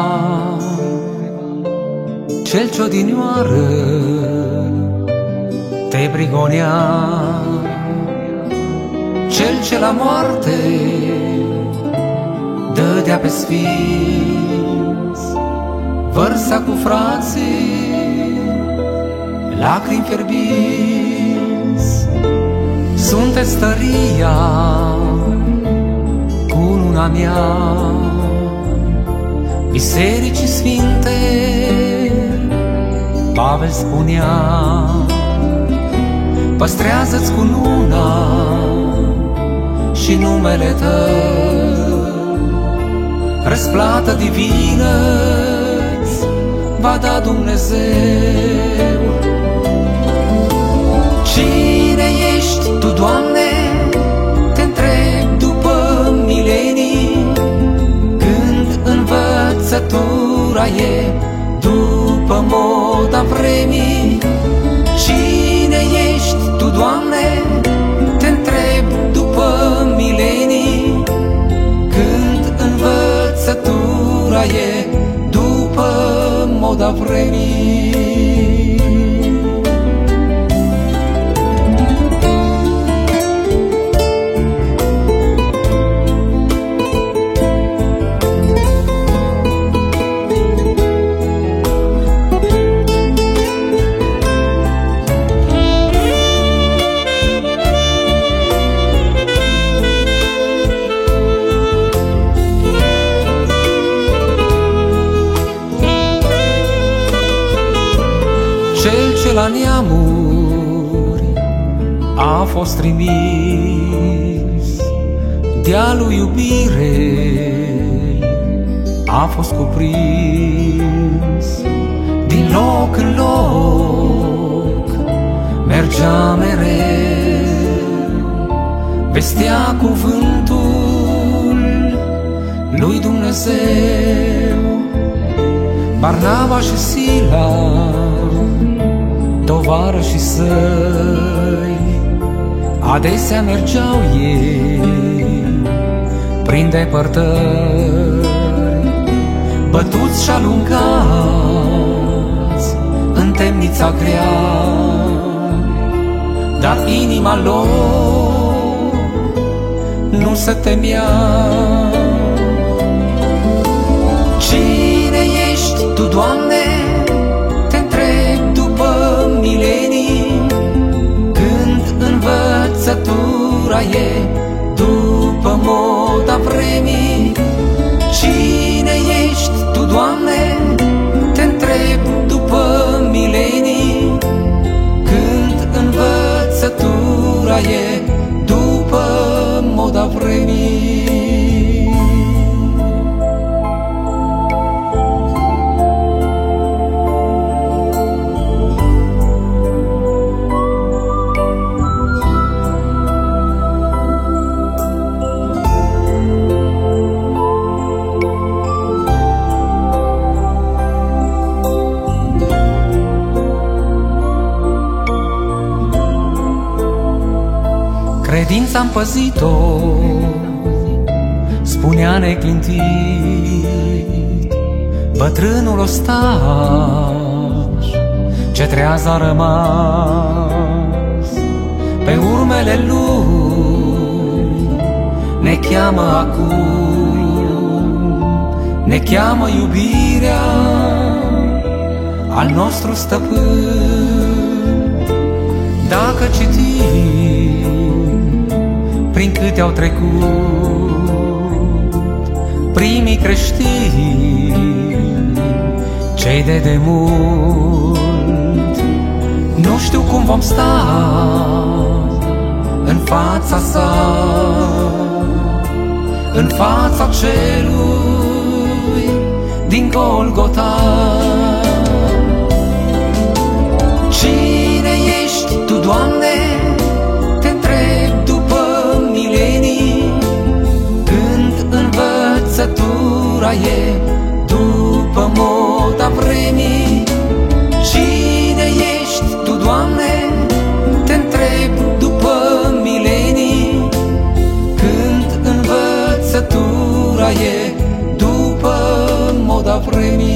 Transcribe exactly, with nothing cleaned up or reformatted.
cel ce odinioară te prigonea, cel ce la moarte dădea pe sfinți, vărsa cu frații lacrimi fierbinți. Sunteți tăria cu luna mea, bisericii sfinte, Pavel spunea. Păstrează-ți cu luna și numele tău, răsplată divină-ți va da Dumnezeu. Cine ești Tu, Doamne? Te întreb după milenii, când învățătura e după moda vremii. Cine ești Tu, Doamne? Te întreb după milenii, când învățătura e după moda vremii. Cel ce la neamuri a fost trimis, de-a lui iubire a fost cuprins. Din loc în loc mergea mereu, vestea cuvântul lui Dumnezeu. Barnaba și Sila, tovarășii săi, adesea mergeau ei prin depărtări, bătuți și alungați în temnița grea, dar inima lor nu se temea. Cine ești Tu, Doamne? Milenii, când învățătura e după moda vremii. Cine ești Tu, Doamne? Te întreb după milenii, când învățătura e după moda vremii. Credința-am păzit-o, spunea neclintit bătrânul ostaș ce treaz a rămas. Pe urmele lui ne cheamă acum, ne cheamă iubirea al nostru stăpân. Dacă citim prin câte au trecut primii creștini, cei de demult, nu știu cum vom sta în fața sa, în fața celui din Golgota. Cine ești Tu, Doamne? Te întreb după milenii, când învățătura e după moda vremii. Cine ești Tu, Doamne? Te întreb după milenii, când învățătura e după moda vremii. re mi